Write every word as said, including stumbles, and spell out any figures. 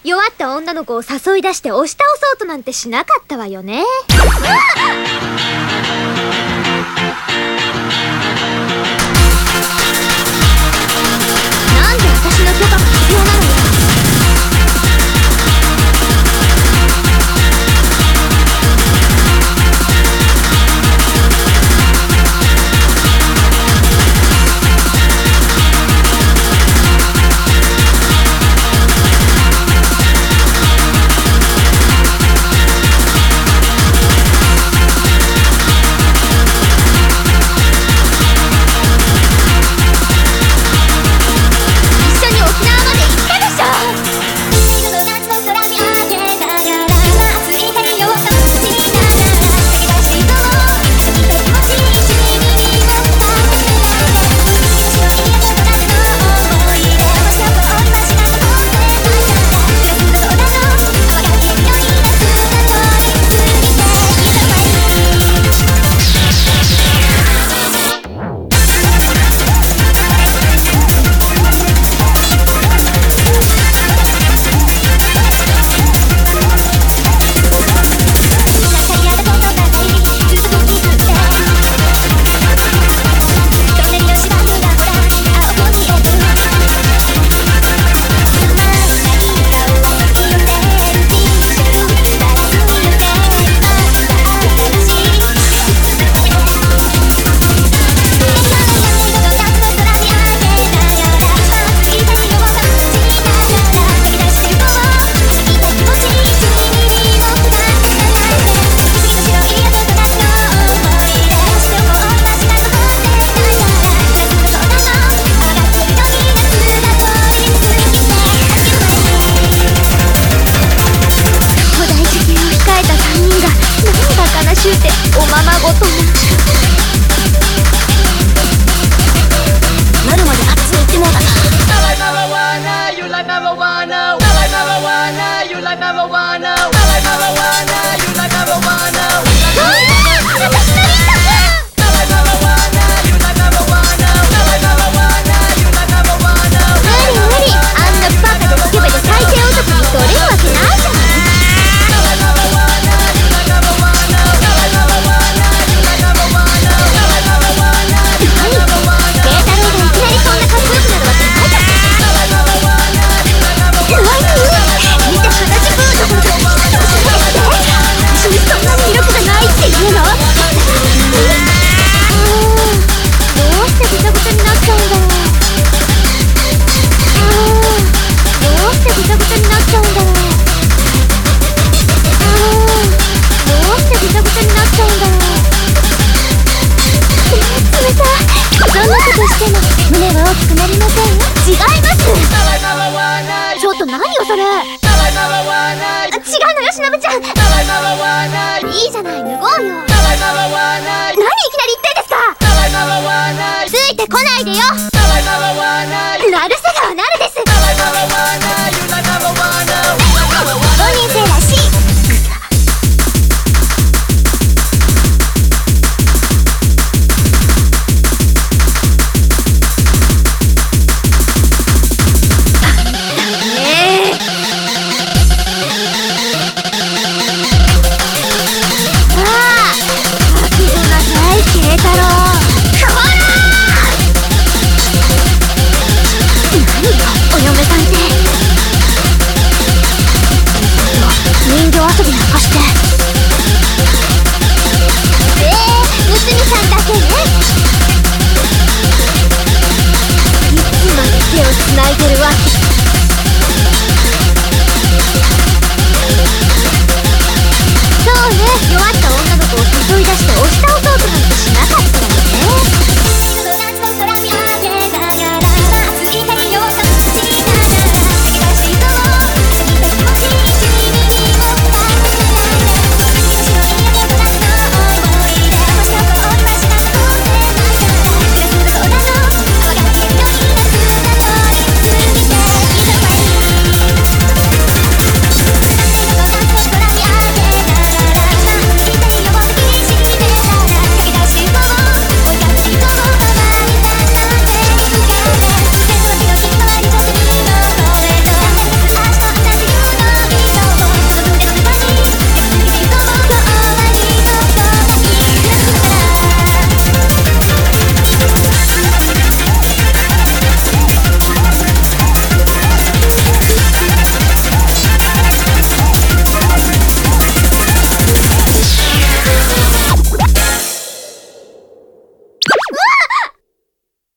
弱った女の子を誘い出して押し倒そうとなんてしなかったわよね。なんで私の許可が必要なのよ。おままごとなるまであっちに行ってもうだな。胸は大きくなりません。違います。ちょっと何よそれ。違うのよしのぶちゃん。いいじゃない脱ごうよ。何いきなり言ってんですか。ついてこないでよ。